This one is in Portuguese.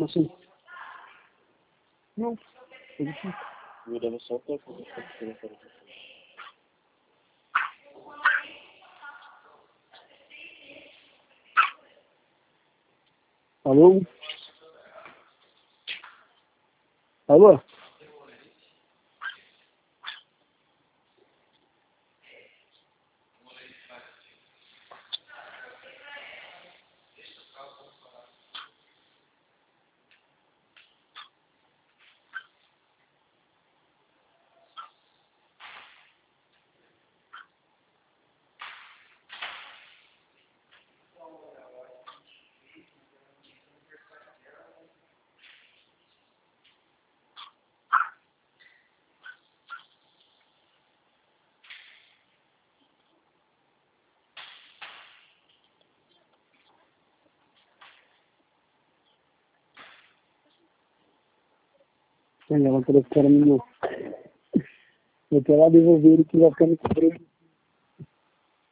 Como assim? Não. Ele fica. Eu dava só pra conversar. Alô? Alô? Ela falou que era meu. Eu quero lá devolver ele que vai ficar me cobrando.